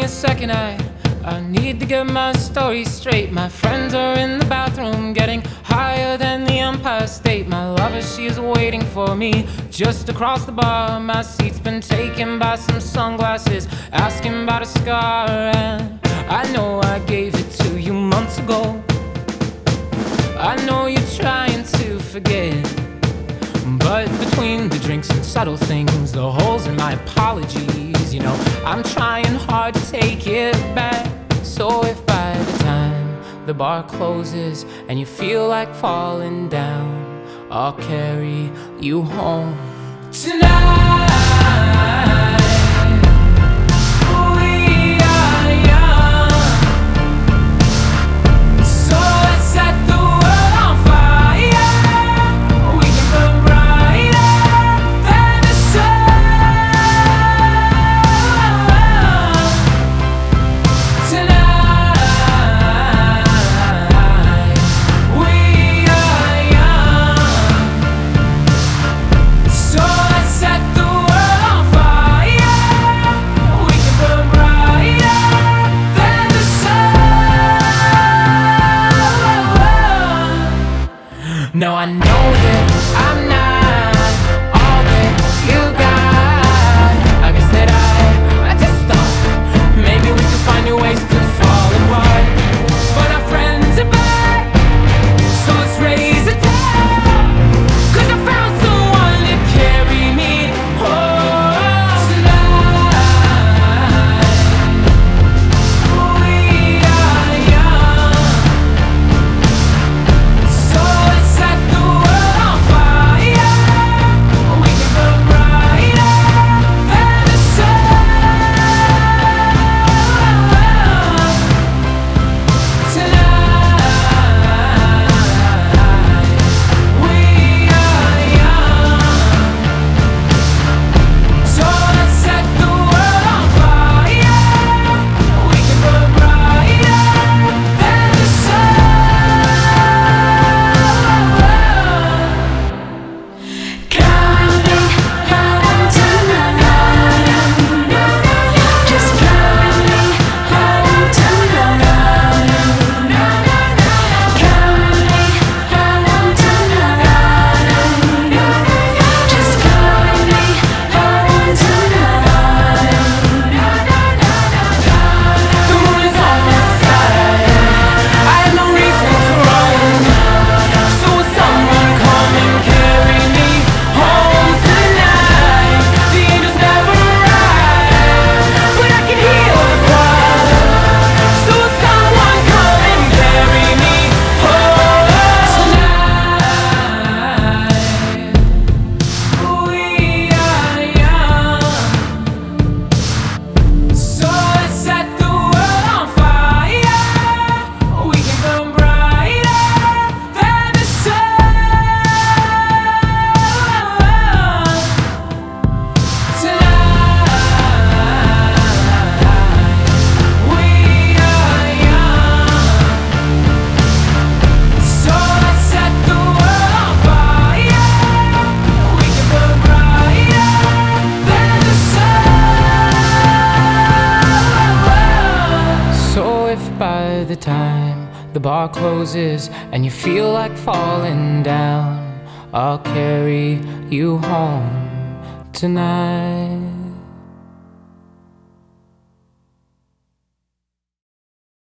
a second, I need to get my story straight. My friends are in the bathroom getting higher than the Empire State. My lover, she is waiting for me just across the bar. My seat's been taken by some sunglasses asking about a scar. And I know I gave it to you months ago. I know you're trying to forget, but between the drinks and subtle things, the holes in my apologies, you know, I'm trying hard to take it back. So if by the time the bar closes and you feel like falling down, I'll carry you home tonight. No, I know that I'm not all that you got. I guess that I just thought maybe we could find new ways to fall apart. But our friends are back, so let's raise a toast, 'cause I found someone to carry me home tonight. We are young, so let's set the world on fire. We can burn brighter than the sun tonight. We are young, so let's set the world on fire. We can burn brighter than the sun. Coming home tonight. Just coming home tonight. Coming home tonight. Just coming home tonight. The moon is on my side. I have no reason to run. So will someone come and carry me home tonight? The angels never arrive, but I can hear the choir. So will someone come and carry me home tonight? We are young, so let's set the world on fire. We can burn brighter than the sun tonight. We are young, so let's set the world on fire. We can burn brighter than the sun. So if by the time the bar closes and you feel like falling down, I'll carry you home tonight.